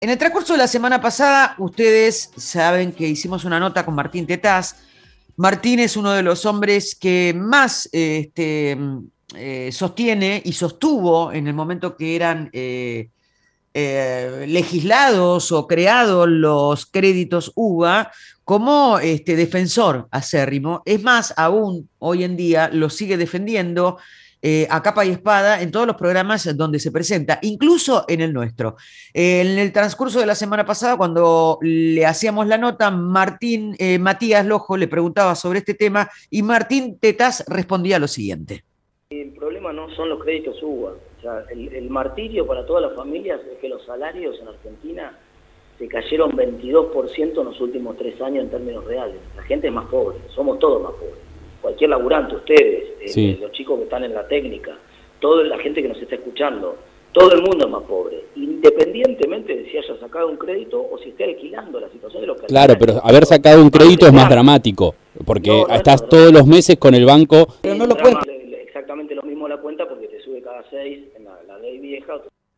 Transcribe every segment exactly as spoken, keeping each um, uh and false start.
En el transcurso de la semana pasada, ustedes saben que hicimos una nota con Martín Tetaz. Martín es uno de los hombres que más eh, este, eh, sostiene y sostuvo en el momento que eran eh, eh, legislados o creados los créditos U V A como este, defensor acérrimo. Es más, aún hoy en día lo sigue defendiendo eh, a capa y espada en todos los programas donde se presenta, incluso en el nuestro. Eh, en el transcurso de la semana pasada, cuando le hacíamos la nota, Martín, eh, Matías Lojo le preguntaba sobre este tema y Martín Tetaz respondía lo siguiente. El problema no son los créditos U V A. O sea, el, el martirio para todas las familias es que los salarios en Argentina se cayeron veintidós por ciento en los últimos tres años en términos reales. La gente es más pobre, somos todos más pobres. Cualquier laburante, ustedes, sí. eh, los chicos que están en la técnica, toda la gente que nos está escuchando, todo el mundo es más pobre, independientemente de si haya sacado un crédito o si esté alquilando. La situación de los Claro, pero haber sacado un crédito es más dramático, porque no, no estás todos los meses con el banco. Pero no lo cuentas. Exactamente lo mismo la cuenta porque te sube cada seis en la, la ley vieja.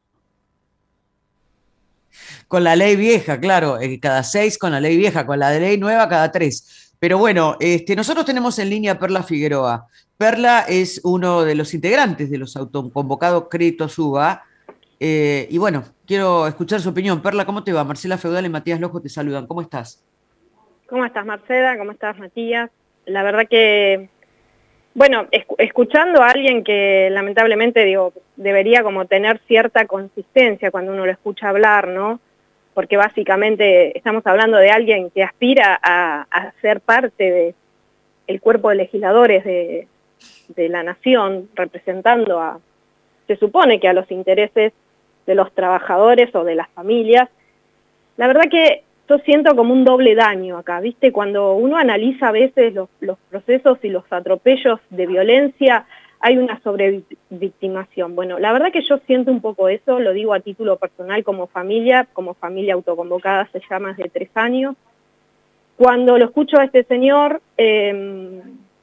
Con la ley vieja, claro, eh, cada seis con la ley vieja, con la de ley nueva cada tres. Pero bueno, este, nosotros tenemos en línea a Perla Figueroa. Perla es uno de los integrantes de los autoconvocados créditos U V A. Eh, y bueno, quiero escuchar su opinión. Perla, ¿cómo te va? Marcela Feudal y Matías Lojo te saludan. ¿Cómo estás? ¿Cómo estás, Marcela? ¿Cómo estás, Matías? La verdad que, bueno, escuchando a alguien que lamentablemente, digo, debería como tener cierta consistencia cuando uno lo escucha hablar, ¿no? Porque básicamente estamos hablando de alguien que aspira a, a ser parte del cuerpo de legisladores de, de la nación, representando a, se supone que a los intereses de los trabajadores o de las familias. La verdad que yo siento como un doble daño acá, ¿viste? Cuando uno analiza a veces los, los procesos y los atropellos de violencia, hay una sobrevictimación. Bueno, la verdad que yo siento un poco eso, lo digo a título personal como familia, como familia autoconvocada hace ya más de tres años. Cuando lo escucho a este señor, eh,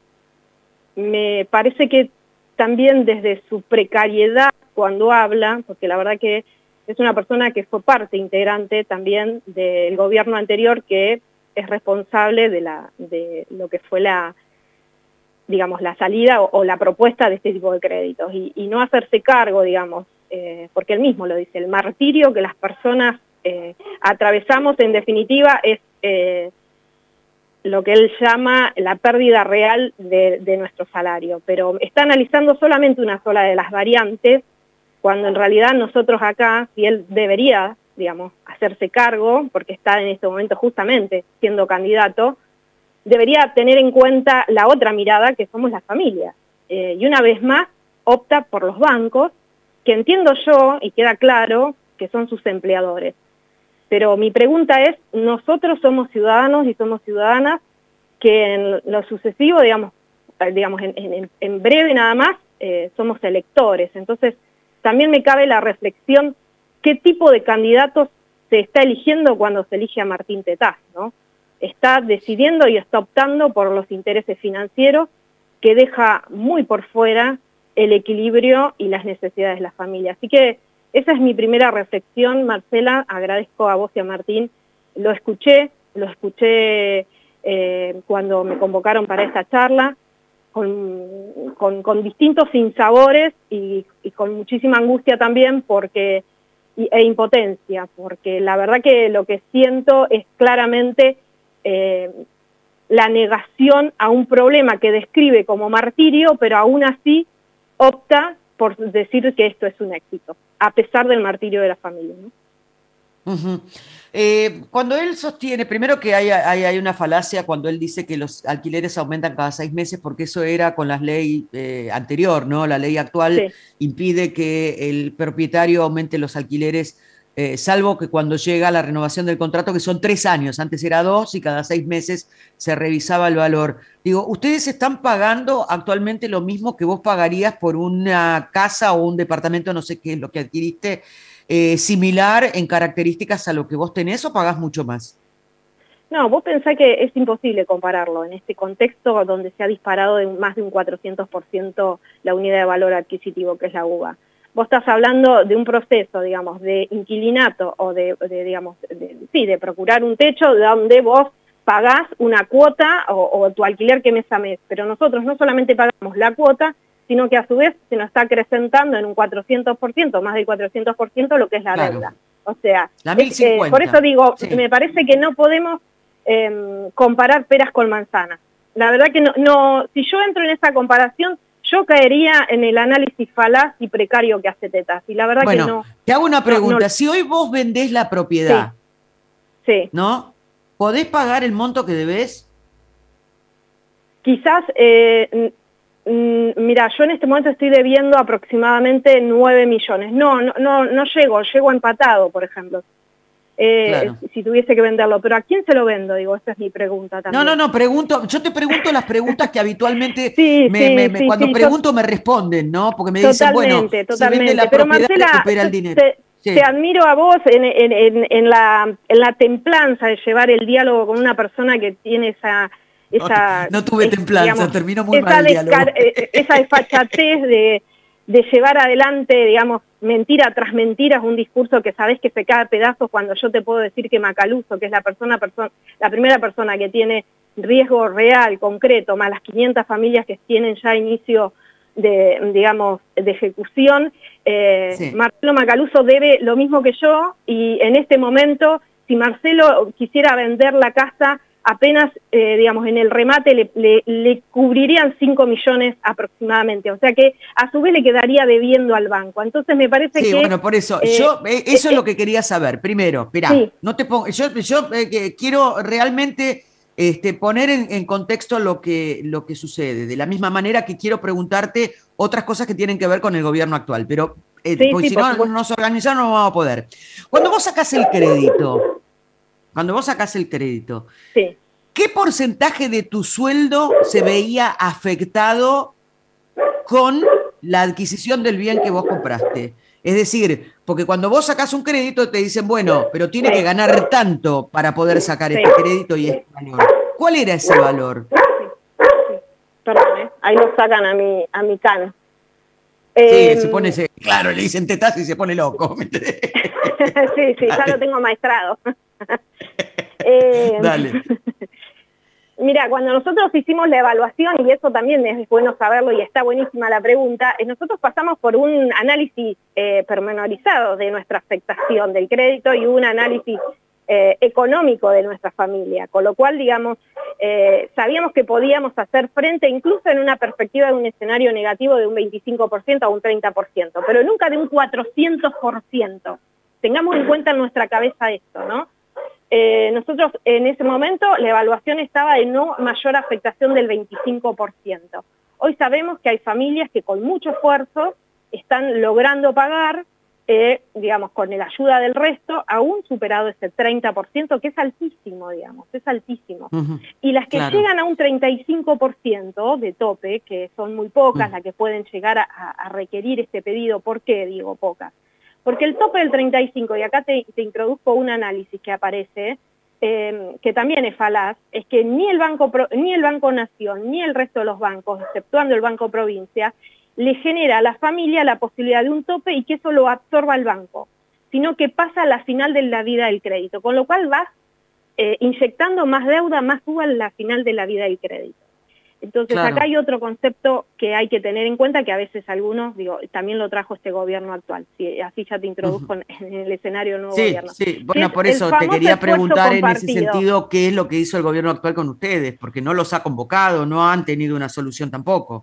me parece que también desde su precariedad cuando habla, porque la verdad que es una persona que fue parte integrante también del gobierno anterior que es responsable de, la, de lo que fue la, digamos, la salida o, o la propuesta de este tipo de créditos y, y no hacerse cargo, digamos, eh, porque él mismo lo dice, el martirio que las personas eh, atravesamos en definitiva es eh, lo que él llama la pérdida real de, de nuestro salario, pero está analizando solamente una sola de las variantes, cuando en realidad nosotros acá, si él debería, digamos, hacerse cargo, porque está en este momento justamente siendo candidato, debería tener en cuenta la otra mirada que somos las familias. Eh, y una vez más opta por los bancos, que entiendo yo, y queda claro, que son sus empleadores. Pero mi pregunta es, nosotros somos ciudadanos y somos ciudadanas que en lo sucesivo, digamos, digamos en, en, en breve nada más, eh, somos electores. Entonces, también me cabe la reflexión, ¿qué tipo de candidatos se está eligiendo cuando se elige a Martín Tetaz, ¿no? Está decidiendo y está optando por los intereses financieros que deja muy por fuera el equilibrio y las necesidades de la familia. Así que esa es mi primera reflexión, Marcela, agradezco a vos y a Martín, lo escuché, lo escuché eh, cuando me convocaron para esta charla, con, con, con distintos sinsabores y, y con muchísima angustia también porque e impotencia, porque la verdad que lo que siento es claramente eh, la negación a un problema que describe como martirio, pero aún así opta por decir que esto es un éxito, a pesar del martirio de la familia, ¿no? Uh-huh. Eh, cuando él sostiene, primero que hay, hay, hay una falacia cuando él dice que los alquileres aumentan cada seis meses, porque eso era con la ley eh, anterior, ¿no? La ley actual sí. impide que el propietario aumente los alquileres, eh, salvo que cuando llega la renovación del contrato, que son tres años, antes era dos y cada seis meses se revisaba el valor. Digo, ¿ustedes están pagando actualmente lo mismo que vos pagarías por una casa o un departamento, no sé qué es lo que adquiriste, Eh, similar en características a lo que vos tenés o pagás mucho más? No, vos pensás que es imposible compararlo en este contexto donde se ha disparado de más de un cuatrocientos por ciento la unidad de valor adquisitivo que es la U V A. vos estás hablando de un proceso, digamos, de inquilinato o de, de digamos, de, sí, de procurar un techo donde vos pagás una cuota o, o tu alquiler que mes a mes, pero nosotros no solamente pagamos la cuota, sino que a su vez se nos está acrecentando en un cuatrocientos por ciento, más del cuatrocientos por ciento lo que es la claro. deuda. O sea, la mil cincuenta. Eh, por eso digo, sí. me parece que no podemos eh, comparar peras con manzanas. La verdad que no, no, si yo entro en esa comparación, yo caería en el análisis falaz y precario que hace Tetas. Y la verdad bueno, que no. Te hago una pregunta. No, no, si hoy vos vendés la propiedad, sí. Sí. ¿no? ¿Podés pagar el monto que debés? Quizás, eh, mira, yo en este momento estoy debiendo aproximadamente nueve millones. No, no, no, no llego, llego empatado, por ejemplo. Eh, claro. Si tuviese que venderlo, pero ¿a quién se lo vendo? Digo, esa es mi pregunta también. No, no, no, pregunto, yo te pregunto las preguntas que habitualmente sí, me, sí, me, me, sí, cuando sí, pregunto me responden, ¿no? Porque me totalmente, dicen, bueno, totalmente. si vende la pero propiedad, Marcela, recupera el dinero. Te, sí. te admiro a vos en, en, en, en, la, en la templanza de llevar el diálogo con una persona que tiene esa... esa no, no tuve es, templanza, digamos, terminó muy esa mal el diálogo. Esa desfachatez de... de llevar adelante, digamos, mentira tras mentira, un discurso que sabés que se cae a pedazos cuando yo te puedo decir que Macaluso, que es la persona, perso la primera persona que tiene riesgo real, concreto, más las quinientas familias que tienen ya inicio de, digamos, de ejecución, eh, sí. Marcelo Macaluso debe lo mismo que yo, y en este momento, si Marcelo quisiera vender la casa, apenas, eh, digamos, en el remate le, le, le cubrirían cinco millones aproximadamente, o sea que a su vez le quedaría debiendo al banco. Entonces me parece sí, que... Sí, bueno, por eso, eh, yo, eh, eso eh, es lo que quería saber. Primero, esperá, sí. no te pongo, yo, yo eh, quiero realmente este, poner en, en contexto lo que, lo que sucede, de la misma manera que quiero preguntarte otras cosas que tienen que ver con el gobierno actual, pero eh, sí, porque sí, si por no supuesto. Nos organizamos no vamos a poder. Cuando vos sacás el crédito... Cuando vos sacás el crédito, sí. ¿qué porcentaje de tu sueldo se veía afectado con la adquisición del bien que vos compraste? Es decir, porque cuando vos sacás un crédito te dicen, bueno, pero tiene sí. que ganar tanto para poder sacar sí. este crédito y este valor. ¿Cuál era ese valor? Sí. Sí. Perdón, ¿eh? Ahí lo sacan a mi, a mi can. Sí, eh, se pone, ese, claro, le dicen tetas y se pone loco. sí, sí, ya lo tengo maestrado. eh, Dale. Mira, cuando nosotros hicimos la evaluación, y eso también es bueno saberlo y está buenísima la pregunta, nosotros pasamos por un análisis eh, pormenorizado de nuestra afectación del crédito y un análisis eh, económico de nuestra familia, con lo cual, digamos, eh, sabíamos que podíamos hacer frente incluso en una perspectiva de un escenario negativo de un veinticinco por ciento a un treinta por ciento, pero nunca de un cuatrocientos por ciento. Tengamos en cuenta en nuestra cabeza esto, ¿no? Eh, nosotros en ese momento la evaluación estaba de no mayor afectación del veinticinco por ciento. Hoy sabemos que hay familias que con mucho esfuerzo están logrando pagar, eh, digamos, con la ayuda del resto, aún superado ese treinta por ciento, que es altísimo, digamos, es altísimo. Uh-huh. Y las que claro. llegan a un treinta y cinco por ciento de tope, que son muy pocas, uh-huh. las que pueden llegar a, a requerir este pedido, ¿por qué digo pocas? Porque el tope del treinta y cinco, y acá te, te introduzco un análisis que aparece, eh, que también es falaz, es que ni el, Banco Pro, ni el Banco Nación, ni el resto de los bancos, exceptuando el Banco Provincia, le genera a la familia la posibilidad de un tope y que eso lo absorba el banco, sino que pasa a la final de la vida del crédito, con lo cual vas eh, inyectando más deuda, más suba a la final de la vida del crédito. Entonces claro. acá hay otro concepto que hay que tener en cuenta, que a veces algunos, digo, también lo trajo este gobierno actual, si, así ya te introduzco uh-huh. en el escenario del nuevo sí, gobierno. Sí, bueno, por eso te quería preguntar en ese sentido qué es lo que hizo el gobierno actual con ustedes, porque no los ha convocado, no han tenido una solución tampoco.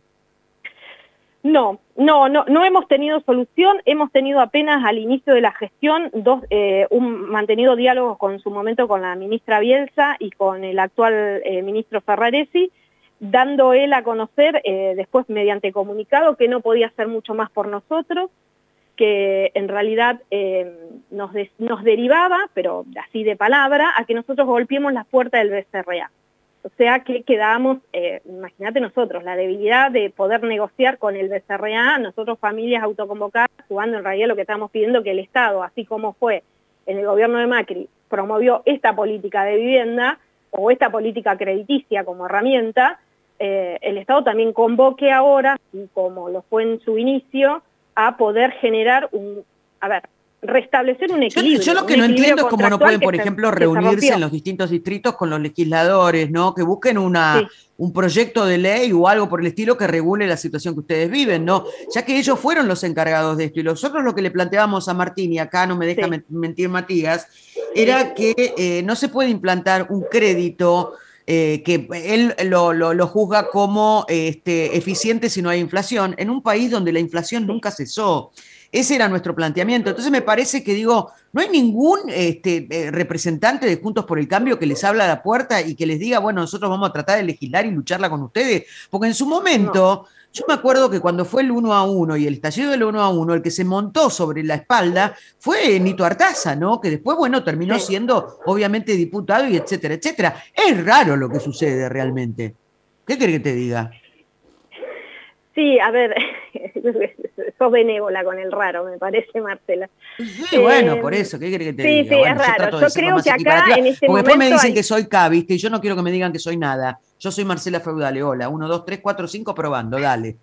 No, no, no, no hemos tenido solución, hemos tenido apenas al inicio de la gestión dos, eh, un mantenido diálogo con su momento con la ministra Bielsa y con el actual eh, ministro Ferraresi, dando él a conocer, eh, después mediante comunicado, que no podía hacer mucho más por nosotros, que en realidad eh, nos, de, nos derivaba, pero así de palabra, a que nosotros golpeemos las puertas del B C R A. O sea que quedábamos, eh, imagínate nosotros, la debilidad de poder negociar con el B C R A, nosotros familias autoconvocadas, jugando en realidad lo que estábamos pidiendo que el Estado, así como fue en el gobierno de Macri, promovió esta política de vivienda, o esta política crediticia como herramienta, Eh, el Estado también convoque ahora, y como lo fue en su inicio, a poder generar un, a ver, restablecer un equilibrio. Yo, yo lo que no entiendo es cómo no pueden, por ejemplo, reunirse en los distintos distritos con los legisladores, ¿no? Que busquen una, sí. un proyecto de ley o algo por el estilo que regule la situación que ustedes viven, ¿no? Ya que ellos fueron los encargados de esto. Y nosotros lo que le planteábamos a Martín, y acá no me deja sí. mentir Matías, era que eh, no se puede implantar un crédito eh, que él lo, lo, lo juzga como este, eficiente si no hay inflación, en un país donde la inflación nunca cesó. Ese era nuestro planteamiento. Entonces me parece que, digo, no hay ningún este, eh, representante de Juntos por el Cambio que les habla a la puerta y que les diga, bueno, nosotros vamos a tratar de legislar y lucharla con ustedes, porque en su momento, no. yo me acuerdo que cuando fue el uno a uno y el estallido del uno a uno, el que se montó sobre la espalda fue Nito Artaza, ¿no? Que después, bueno, terminó sí. siendo, obviamente, diputado y etcétera, etcétera. Es raro lo que sucede realmente. ¿Qué querés que te diga? Sí, a ver, sos benévola con el raro, me parece, Marcela. Sí, eh, bueno, por eso, ¿qué querés que te sí, diga? Sí, sí, bueno, es raro. Yo, yo creo que acá, en este porque momento... después me dicen hay... que soy K, ¿viste? Y yo no quiero que me digan que soy nada. Yo soy Marcela Feudale, hola. Uno, dos, tres, cuatro, cinco, probando, dale.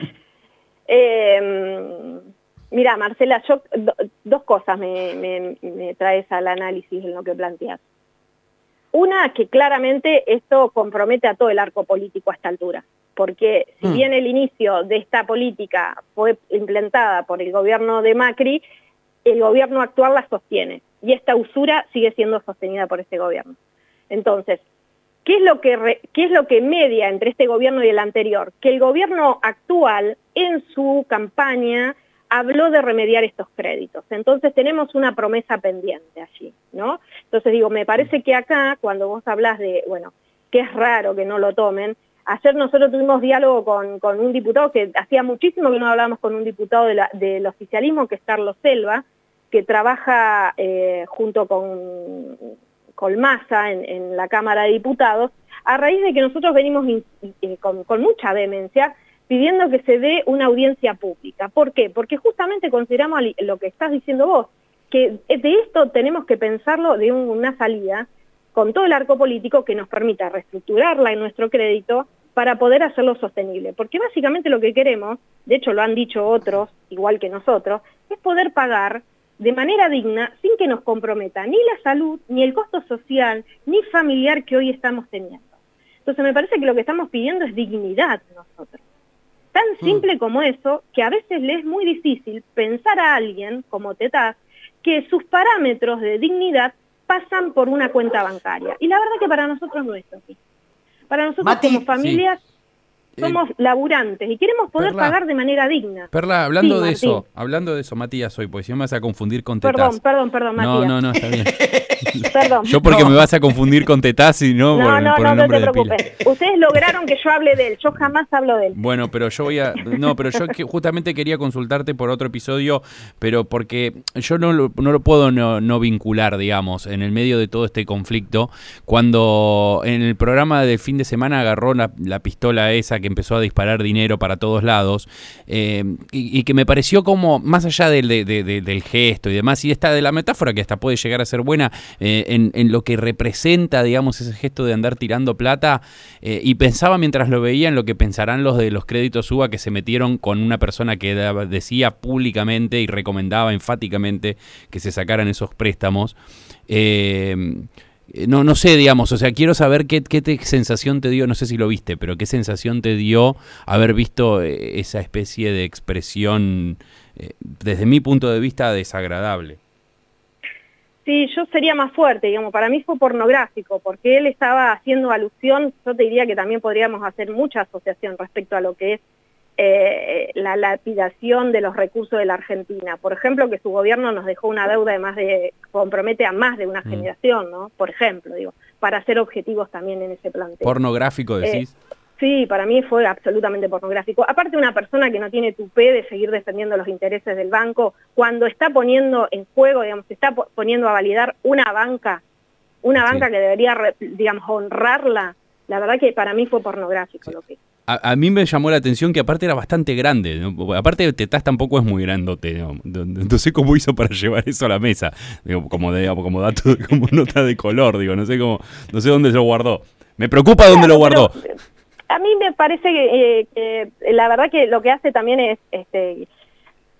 Eh, mira, Marcela, yo do, dos cosas me, me, me traes al análisis en lo que planteas. Una, que claramente esto compromete a todo el arco político a esta altura. Porque si bien el inicio de esta política fue implementada por el gobierno de Macri, el gobierno actual la sostiene, y esta usura sigue siendo sostenida por este gobierno. Entonces, ¿qué es lo que, re, qué es lo que media entre este gobierno y el anterior? Que el gobierno actual, en su campaña, habló de remediar estos créditos. Entonces tenemos una promesa pendiente allí, ¿no? Entonces digo, me parece que acá, cuando vos hablas de, bueno, que es raro que no lo tomen. Ayer nosotros tuvimos diálogo con, con un diputado, que hacía muchísimo que no hablábamos con un diputado de la, del oficialismo, que es Carlos Selva, que trabaja eh, junto con, con Massa en, en la Cámara de Diputados, a raíz de que nosotros venimos in, eh, con, con mucha vehemencia pidiendo que se dé una audiencia pública. ¿Por qué? Porque justamente consideramos lo que estás diciendo vos, que de esto tenemos que pensarlo de un, una salida con todo el arco político que nos permita reestructurarla en nuestro crédito para poder hacerlo sostenible. Porque básicamente lo que queremos, de hecho lo han dicho otros, igual que nosotros, es poder pagar de manera digna sin que nos comprometa ni la salud, ni el costo social, ni familiar que hoy estamos teniendo. Entonces me parece que lo que estamos pidiendo es dignidad nosotros. Tan simple mm. como eso, que a veces le es muy difícil pensar a alguien, como Tetaz, que sus parámetros de dignidad pasan por una cuenta bancaria. Y la verdad que para nosotros no es así. Para nosotros Mati, como familias sí. somos eh, laburantes y queremos poder Perla, pagar de manera digna. Perla, hablando sí, de Martín. eso, hablando de eso, Matías, hoy, porque si no me vas a confundir con Tetaz. Perdón, perdón, perdón, Matías. No, no, no, está bien. Perdón. Yo porque no. me vas a confundir con Tetaz y no, no por, no, por no, el nombre no te preocupes. Ustedes lograron que yo hable de él, yo jamás hablo de él. Bueno, pero yo voy a... No, pero yo que justamente quería consultarte por otro episodio, pero porque yo no lo, no lo puedo no, no vincular, digamos, en el medio de todo este conflicto, cuando en el programa del fin de semana agarró la, la pistola esa que empezó a disparar dinero para todos lados, eh, y, y que me pareció como, más allá del, de, de, de, del gesto y demás, y esta de la metáfora que hasta puede llegar a ser buena, eh, en, en lo que representa, digamos, ese gesto de andar tirando plata, eh, y pensaba mientras lo veía en lo que pensarán los de los créditos U B A que se metieron con una persona que daba, decía públicamente y recomendaba enfáticamente que se sacaran esos préstamos. Eh, no, no sé, digamos, o sea, quiero saber qué, qué te, sensación te dio, no sé si lo viste, pero qué sensación te dio haber visto eh, esa especie de expresión, eh, desde mi punto de vista, desagradable. Sí, yo sería más fuerte, digamos, para mí fue pornográfico, porque él estaba haciendo alusión, yo te diría que también podríamos hacer mucha asociación respecto a lo que es eh, la lapidación de los recursos de la Argentina. Por ejemplo, que su gobierno nos dejó una deuda de más de, compromete a más de una mm. generación, ¿no? Por ejemplo, digo, para ser objetivos también en ese planteo. ¿Pornográfico decís? Eh, Sí, para mí fue absolutamente pornográfico. Aparte, una persona que no tiene tupé de seguir defendiendo los intereses del banco, cuando está poniendo en juego, digamos, está poniendo a validar una banca, una banca sí. que debería, digamos, honrarla, la verdad que para mí fue pornográfico sí. lo que... A, a mí me llamó la atención que aparte era bastante grande, ¿no? Aparte Tetaz tampoco es muy grandote, ¿no? No sé cómo hizo para llevar eso a la mesa, digo, como, de, como dato, como nota de color, digo, no sé cómo, no sé dónde lo guardó. Me preocupa dónde claro, lo guardó. Pero, a mí me parece que, eh, que la verdad que lo que hace también es, este,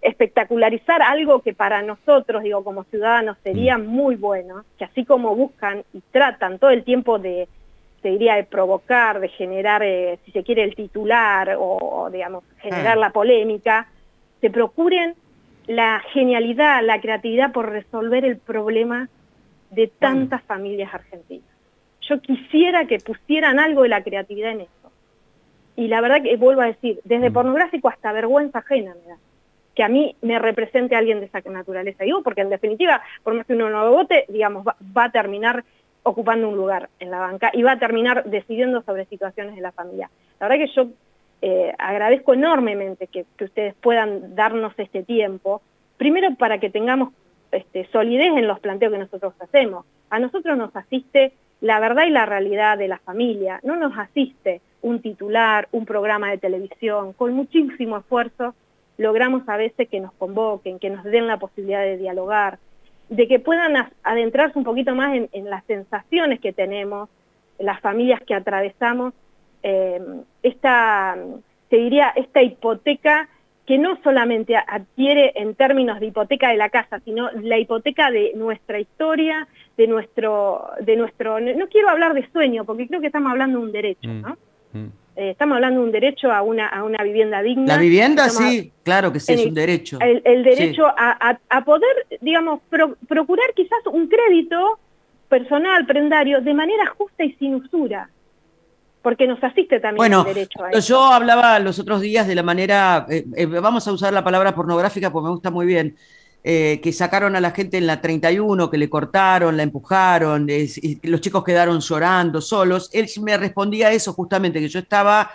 espectacularizar algo que para nosotros, digo, como ciudadanos sería muy bueno, que así como buscan y tratan todo el tiempo de, te diría, de provocar, de generar, eh, si se quiere, el titular o, digamos, generar la polémica, se procuren la genialidad, la creatividad por resolver el problema de tantas bueno. familias argentinas. Yo quisiera que pusieran algo de la creatividad en eso. Y la verdad que, vuelvo a decir, desde mm. pornográfico hasta vergüenza ajena me da, que a mí me represente alguien de esa naturaleza. Digo, porque en definitiva, por más que uno no lo vote, digamos, va, va a terminar ocupando un lugar en la banca y va a terminar decidiendo sobre situaciones de la familia. La verdad que yo eh, agradezco enormemente que, que ustedes puedan darnos este tiempo, primero para que tengamos este, solidez en los planteos que nosotros hacemos. A nosotros nos asiste la verdad y la realidad de la familia, no nos asiste un titular, un programa de televisión. Con muchísimo esfuerzo logramos a veces que nos convoquen, que nos den la posibilidad de dialogar, de que puedan adentrarse un poquito más en, en las sensaciones que tenemos, las familias que atravesamos, eh, esta, te diría, esta hipoteca que no solamente adquiere en términos de hipoteca de la casa, sino la hipoteca de nuestra historia, de nuestro, de nuestro, no quiero hablar de sueño, porque creo que estamos hablando de un derecho, ¿no? Mm, mm. Eh, estamos hablando de un derecho a una, a una vivienda digna. La vivienda, estamos sí, a, claro que sí, el, es un derecho. El, el derecho sí. a, a, a poder, digamos, pro, procurar quizás un crédito personal, prendario, de manera justa y sin usura. Porque nos asiste también bueno, el derecho a eso. Yo hablaba los otros días de la manera, eh, eh, vamos a usar la palabra pornográfica porque me gusta muy bien, eh, que sacaron a la gente en la treinta y uno, que le cortaron, la empujaron, eh, los chicos quedaron llorando solos. Él me respondía eso justamente, que yo estaba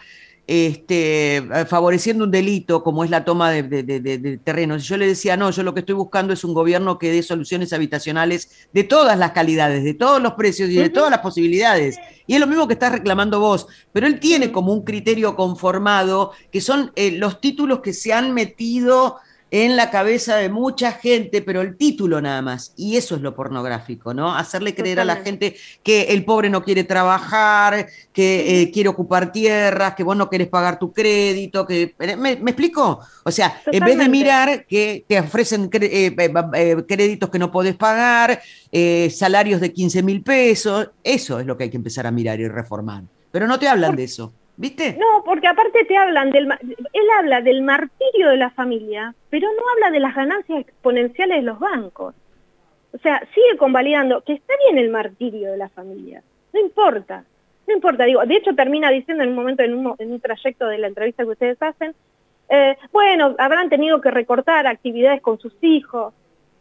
este, favoreciendo un delito como es la toma de, de, de, de terrenos. Yo le decía, no, yo lo que estoy buscando es un gobierno que dé soluciones habitacionales de todas las calidades, de todos los precios y de uh-huh. todas las posibilidades. Y es lo mismo que estás reclamando vos, pero él tiene como un criterio conformado, que son eh, los títulos que se han metido en la cabeza de mucha gente, pero el título nada más, y eso es lo pornográfico, ¿no? Hacerle creer Totalmente. a la gente que el pobre no quiere trabajar, que eh, quiere ocupar tierras, que vos no querés pagar tu crédito, que ¿me, me explico? O sea, Totalmente. en vez de mirar que te ofrecen cre- eh, eh, créditos que no podés pagar, eh, salarios de quince mil pesos, eso es lo que hay que empezar a mirar y reformar, pero no te hablan Por... de eso. ¿Viste? No, porque aparte te hablan del... Él habla del martirio de la familia, pero no habla de las ganancias exponenciales de los bancos. O sea, sigue convalidando que está bien el martirio de la familia. No importa, no importa. Digo, de hecho termina diciendo en un momento, en un, en un trayecto de la entrevista que ustedes hacen, eh, bueno, habrán tenido que recortar actividades con sus hijos.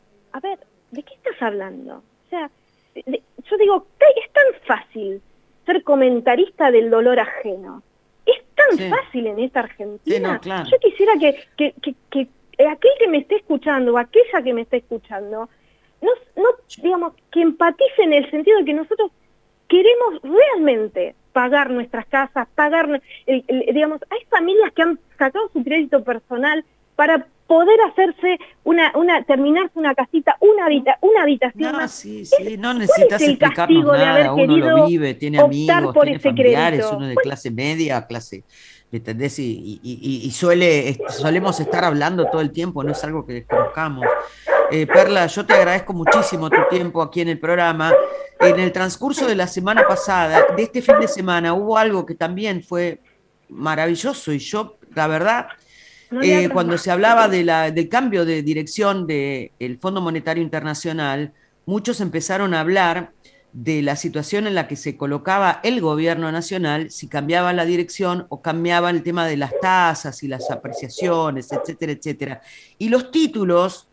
A ver, ¿de qué estás hablando? O sea, de, yo digo, es tan fácil ser comentarista del dolor ajeno. Es tan sí. fácil en esta Argentina. Sí, no, claro. Yo quisiera que, que, que, que aquel que me esté escuchando o aquella que me esté escuchando, no, no, digamos, que empatice en el sentido de que nosotros queremos realmente pagar nuestras casas, pagar, el, el, digamos, hay familias que han sacado su crédito personal para poder hacerse una, una, terminarse una casita, una, habita, una habitación no, más. Sí, sí, no necesitas explicarnos nada, uno lo vive, tiene amigos, tiene familiares, crédito. Uno de clase media, clase, ¿entendés? Y, y, y, y suele, solemos estar hablando todo el tiempo, no es algo que desconozcamos. Eh, Perla, yo te agradezco muchísimo tu tiempo aquí en el programa. En el transcurso de la semana pasada, de este fin de semana, hubo algo que también fue maravilloso y yo, la verdad... No eh, cuando se hablaba de la, del cambio de dirección del Fondo Monetario Internacional, muchos empezaron a hablar de la situación en la que se colocaba el gobierno nacional, si cambiaba la dirección o cambiaba el tema de las tasas y las apreciaciones, etcétera, etcétera. Y los títulos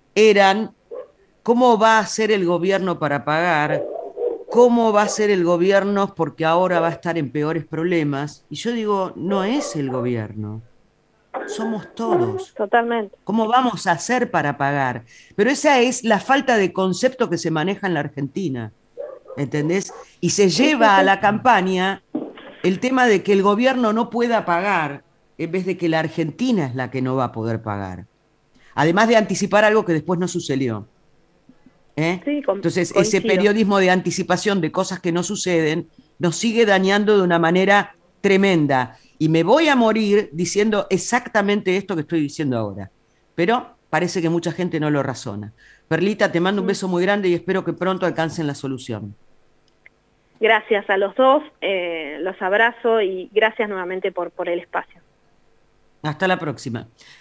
eran, ¿cómo va a ser el gobierno para pagar? ¿Cómo va a ser el gobierno porque ahora va a estar en peores problemas? Y yo digo, no es el gobierno. Somos todos. Totalmente. ¿Cómo vamos a hacer para pagar? Pero esa es la falta de concepto que se maneja en la Argentina, ¿entendés? Y se lleva a la campaña el tema de que el gobierno no pueda pagar, en vez de que la Argentina es la que no va a poder pagar. Además de anticipar algo que después no sucedió. ¿Eh? Sí, con, Entonces, coincido. Ese periodismo de anticipación de cosas que no suceden nos sigue dañando de una manera tremenda. Y me voy a morir diciendo exactamente esto que estoy diciendo ahora. pero parece que mucha gente no lo razona. Perlita, te mando un beso muy grande y espero que pronto alcancen la solución. Gracias a los dos, eh, los abrazo y gracias nuevamente por, por el espacio. Hasta la próxima.